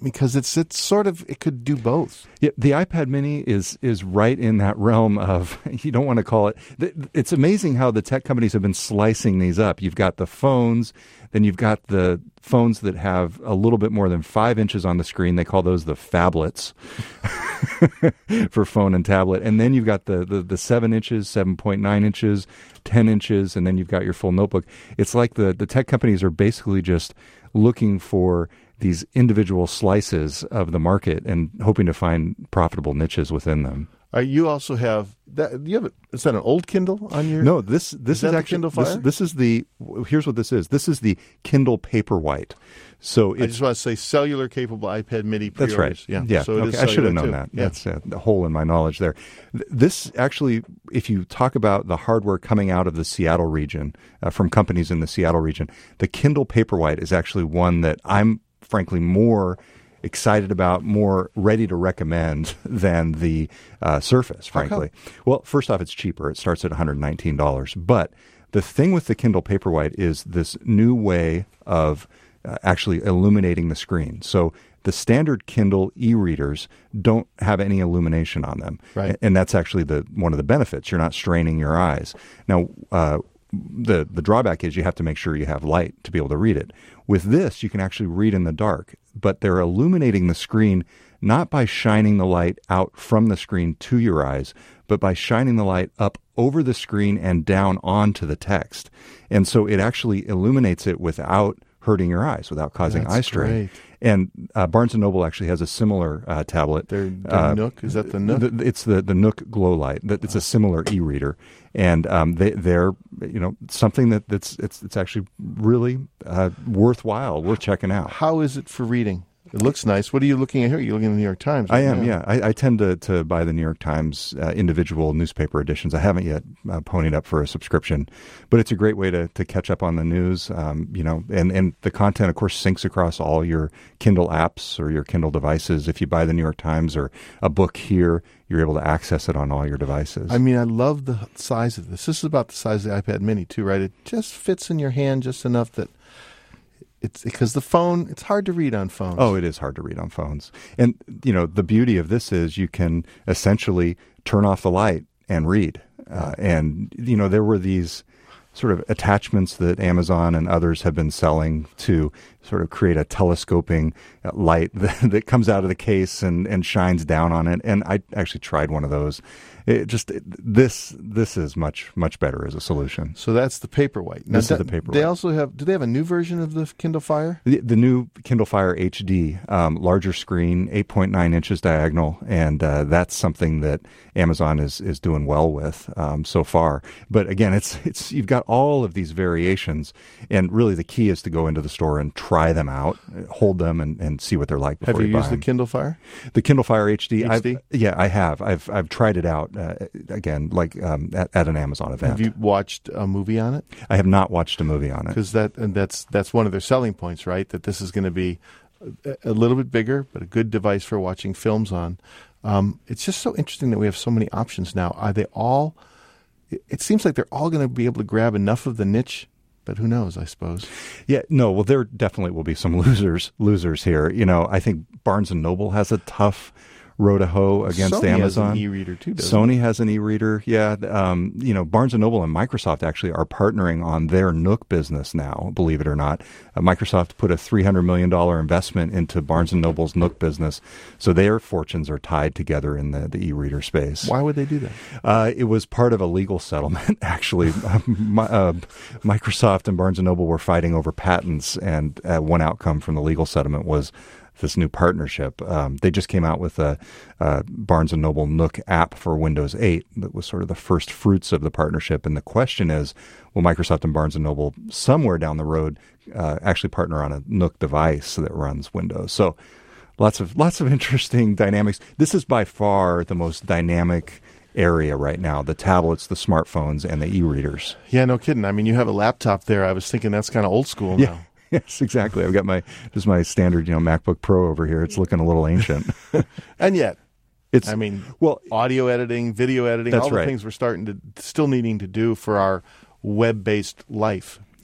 because it's it's sort of it could do both. Yeah, the iPad Mini is is right in that realm of, you don't want to call it. It's amazing how the tech companies have been slicing these up. You've got the phones, then you've got the phones that have a little bit more than five inches on the screen. They call those the phablets for phone and tablet. And then you've got the, the, the seven inches, seven point nine inches, ten inches, and then you've got your full notebook. It's like the, the tech companies are basically just looking for these individual slices of the market and hoping to find profitable niches within them. Uh, you also have that. You have a, is that an old Kindle on your? No, this this is, is actually Kindle Fire? This, this is the. Here's what this is. This is the Kindle Paperwhite. So it's, I just want to say cellular capable iPad Mini. That's right. Yeah, yeah. So it okay. is I should have known too. that. Yeah. That's a, a hole in my knowledge there. This actually, if you talk about the hardware coming out of the Seattle region uh, from companies in the Seattle region, the Kindle Paperwhite is actually one that I'm frankly more excited about, more ready to recommend than the uh, Surface, frankly. Well, first off, it's cheaper. It starts at one hundred nineteen dollars. But the thing with the Kindle Paperwhite is this new way of uh, actually illuminating the screen. So the standard Kindle e-readers don't have any illumination on them. Right. And that's actually the one of the benefits. You're not straining your eyes. Now, uh, the the drawback is you have to make sure you have light to be able to read it. With this, you can actually read in the dark, but they're illuminating the screen not by shining the light out from the screen to your eyes, but by shining the light up over the screen and down onto the text. And so it actually illuminates it without hurting your eyes, without causing That's eye strain. great. And uh, Barnes and Noble actually has a similar uh, tablet. Their, their uh, Nook, is that the Nook? The, it's the, the Nook Glow Light. It's a similar e-reader, and um, they, they're you know something that, that's it's it's actually really uh, worthwhile, worth checking out. How is it for reading? It looks nice. What are you looking at here? You're looking at the New York Times. Right I am, now. yeah. I, I tend to, to buy the New York Times uh, individual newspaper editions. I haven't yet uh, ponied up for a subscription, but it's a great way to, to catch up on the news. Um, you know, and, and the content, of course, syncs across all your Kindle apps or your Kindle devices. If you buy the New York Times or a book here, you're able to access it on all your devices. I mean, I love the size of this. This is about the size of the iPad Mini, too, right? It just fits in your hand just enough that it's because the phone, it's hard to read on phones. Oh, it is hard to read on phones. And, you know, the beauty of this is you can essentially turn off the light and read. Uh, and, you know, there were these sort of attachments that Amazon and others have been selling to sort of create a telescoping light that, that comes out of the case and, and shines down on it. And I actually tried one of those. It just it, this this is much much better as a solution. So that's the Paperwhite. Now, This that, is the Paperwhite. They also have. Do they have a new version of the Kindle Fire? The, the new Kindle Fire H D, um, larger screen, eight point nine inches diagonal, and uh, that's something that Amazon is is doing well with um, so far. But again, it's it's you've got all of these variations, and really the key is to go into the store and try them out, hold them, and, and see what they're like before Have you, you buy used the them. Kindle Fire? The Kindle Fire H D, H D? I've, yeah, I have. I've I've tried it out uh, again, like um, at, at an Amazon event. Have you watched a movie on it? I have not watched a movie on it. Because that and that's that's one of their selling points, right? That this is going to be a, a little bit bigger, but a good device for watching films on. Um, it's just so interesting that we have so many options now. Are they all? It, it seems like they're all going to be able to grab enough of the niche. But who knows, I suppose. Yeah, no, well, there definitely will be some losers losers here. You know, I think Barnes and Noble has a tough row to hoe against Sony Amazon. has an e-reader too, doesn't Sony it? has an e-reader, yeah. Um, you know, Barnes and Noble and Microsoft actually are partnering on their Nook business now, believe it or not. Uh, Microsoft put a three hundred million dollars investment into Barnes and Noble's Nook business, so their fortunes are tied together in the, the e-reader space. Why would they do that? Uh, it was part of a legal settlement, actually. My, uh, Microsoft and Barnes and Noble were fighting over patents, and uh, one outcome from the legal settlement was this new partnership. Um, they just came out with a, a Barnes and Noble Nook app for Windows eight that was sort of the first fruits of the partnership. And the question is, will Microsoft and Barnes and Noble somewhere down the road uh, actually partner on a Nook device that runs Windows? So lots of lots of interesting dynamics. This is by far the most dynamic area right now, the tablets, the smartphones, and the e-readers. Yeah, no kidding. I mean, you have a laptop there. I was thinking that's kind of old school Yeah. now. Yes, exactly. I've got my just my standard, you know, MacBook Pro over here. It's looking a little ancient. And yet, it's I mean, well, audio editing, video editing, that's all the right. things we're starting to still needing to do for our web-based life.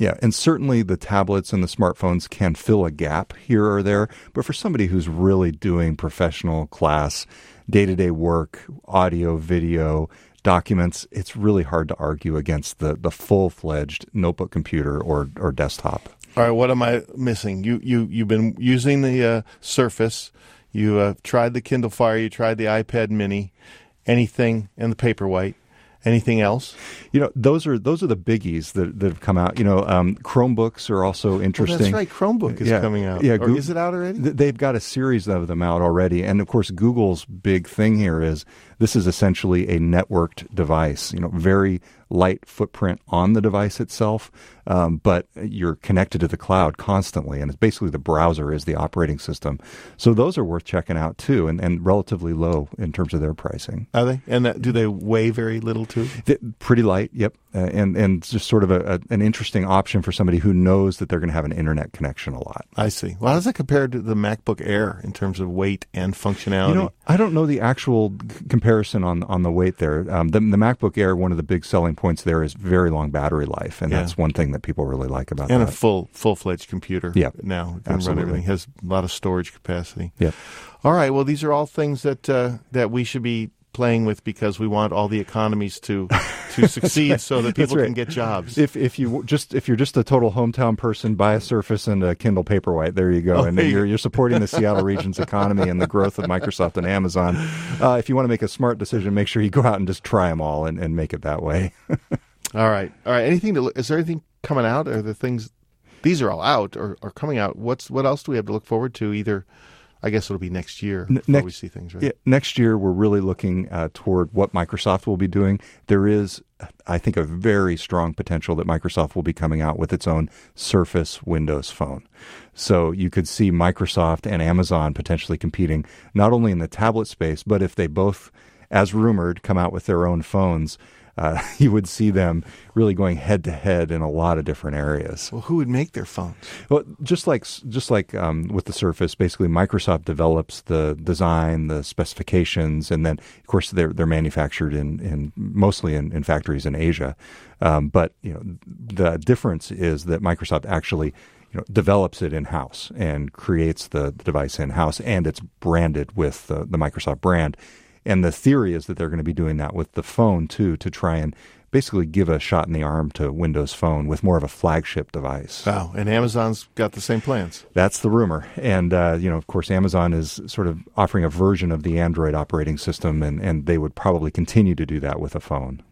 Yeah, and certainly the tablets and the smartphones can fill a gap here or there. But for somebody who's really doing professional class, day-to-day work, audio, video, documents, it's really hard to argue against the, the full-fledged notebook computer or, or desktop. All right, what am I missing? You, you, you've been using the uh, Surface. You uh, tried the Kindle Fire. You tried the iPad Mini. Anything in the Paperwhite? Anything else? You know, those are those are the biggies that, that have come out. You know, um, Chromebooks are also interesting. Well, that's right. Chromebook is yeah. coming out. Yeah, or Go- is it out already? Th- they've got a series of them out already. And, of course, Google's big thing here is this is essentially a networked device. You know, very light footprint on the device itself, um, but you're connected to the cloud constantly, and it's basically the browser is the operating system. So those are worth checking out, too, and, and relatively low in terms of their pricing. Are they? And that, do they weigh very little, too? They, pretty light, yep. Uh, and, and just sort of a, a, an interesting option for somebody who knows that they're going to have an internet connection a lot. I see. Well, how does that compare to the MacBook Air in terms of weight and functionality? You know, I don't know the actual c- comparison on, on the weight there. Um, the, the MacBook Air, one of the big selling points there is very long battery life, and yeah. that's one thing that people really like about and that. And a full, full-fledged computer yep. now. It can Absolutely. run everything. Has a lot of storage capacity. Yep. All right, well, these are all things that uh, that we should be playing with because we want all the economies to to succeed right. so that people right. can get jobs. If if you just if you're just a total hometown person, buy a Surface and a Kindle Paperwhite. There you go, oh, and then you're you're supporting the Seattle region's economy and the growth of Microsoft and Amazon. Uh, if you want to make a smart decision, make sure you go out and just try them all and, and make it that way. all right, all right. Anything to is there anything coming out? Are the things these are all out or, or coming out? What's what else do we have to look forward to? Either. I guess it'll be next year before next, we see things, right? Yeah, next year, we're really looking uh, toward what Microsoft will be doing. There is, I think, a very strong potential that Microsoft will be coming out with its own Surface Windows Phone. So you could see Microsoft and Amazon potentially competing not only in the tablet space, but if they both, as rumored, come out with their own phones, Uh, you would see them really going head to head in a lot of different areas. Well, who would make their phones? Well, just like just like um, with the Surface, basically Microsoft develops the design, the specifications, and then of course they're they're manufactured in, in mostly in, in factories in Asia. Um, but you know the difference is that Microsoft actually you know develops it in house and creates the, the device in house, and it's branded with the, the Microsoft brand. And the theory is that they're going to be doing that with the phone, too, to try and basically give a shot in the arm to Windows Phone with more of a flagship device. Wow. And Amazon's got the same plans. That's the rumor. And, uh, you know, of course, Amazon is sort of offering a version of the Android operating system, and, and they would probably continue to do that with a phone.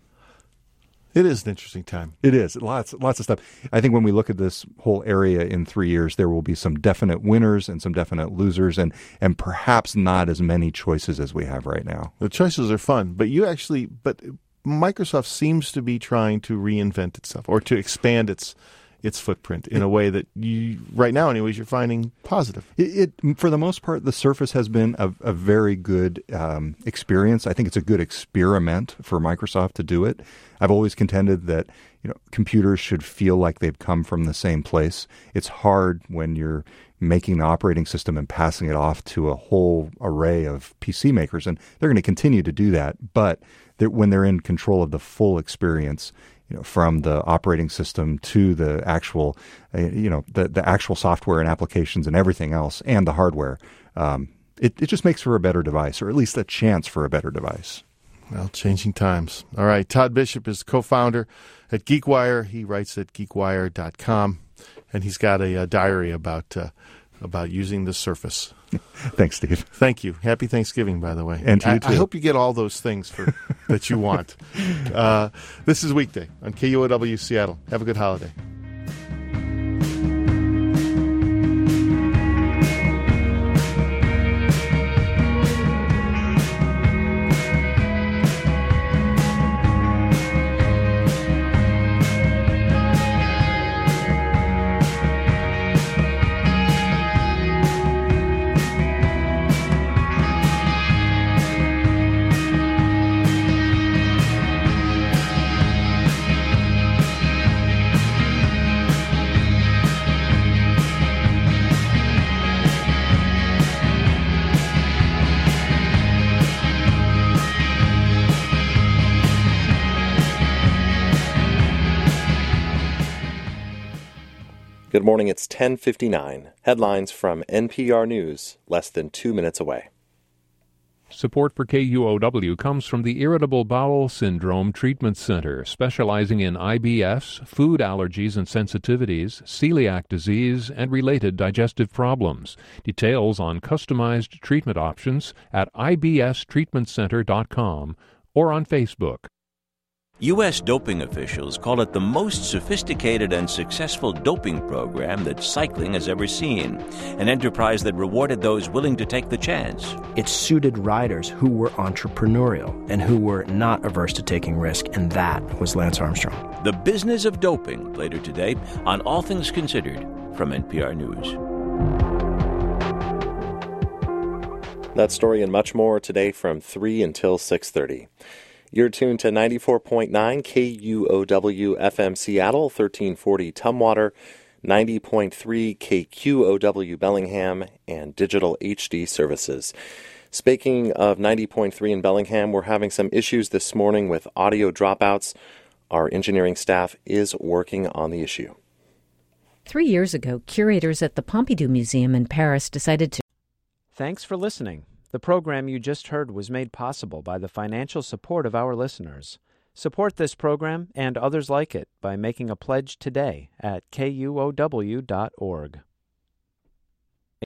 It is an interesting time. It is. Lots lots of stuff. I think when we look at this whole area in three years, there will be some definite winners and some definite losers, and, and perhaps not as many choices as we have right now. The choices are fun, but you actually, but Microsoft seems to be trying to reinvent itself or to expand its its footprint in a way that you, right now anyways, you're finding positive. It, it for the most part, the Surface has been a, a very good um, experience. I think it's a good experiment for Microsoft to do it. I've always contended that you know computers should feel like they've come from the same place. It's hard when you're making the operating system and passing it off to a whole array of P C makers, and they're going to continue to do that. But they're, when they're in control of the full experience, you know, from the operating system to the actual, uh, you know, the, the actual software and applications and everything else, and the hardware, um, it, it just makes for a better device, or at least a chance for a better device. Well, changing times. All right. Todd Bishop is co-founder at GeekWire. He writes at geek wire dot com, and he's got a, a diary about uh, about using the Surface. Thanks, Steve. Thank you. Happy Thanksgiving, by the way. And to you I, too. I hope you get all those things for that you want. Uh, this is Weekday on K U O W Seattle. Have a good holiday. Good morning, it's ten fifty-nine. Headlines from N P R News, less than two minutes away. Support for K U O W comes from the Irritable Bowel Syndrome Treatment Center, specializing in I B S, food allergies and sensitivities, celiac disease, and related digestive problems. Details on customized treatment options at I B S treatment center dot com or on Facebook. U S doping officials call it the most sophisticated and successful doping program that cycling has ever seen, an enterprise that rewarded those willing to take the chance. It suited riders who were entrepreneurial and who were not averse to taking risk, and that was Lance Armstrong. The Business of Doping, later today on All Things Considered from N P R News. That story and much more today from three until six thirty. You're tuned to ninety-four point nine K U O W F M Seattle, thirteen forty Tumwater, ninety point three K Q O W Bellingham, and digital H D services. Speaking of ninety point three in Bellingham, we're having some issues this morning with audio dropouts. Our engineering staff is working on the issue. Three years ago, curators at the Pompidou Museum in Paris decided to... Thanks for listening. The program you just heard was made possible by the financial support of our listeners. Support this program and others like it by making a pledge today at K U O W dot org.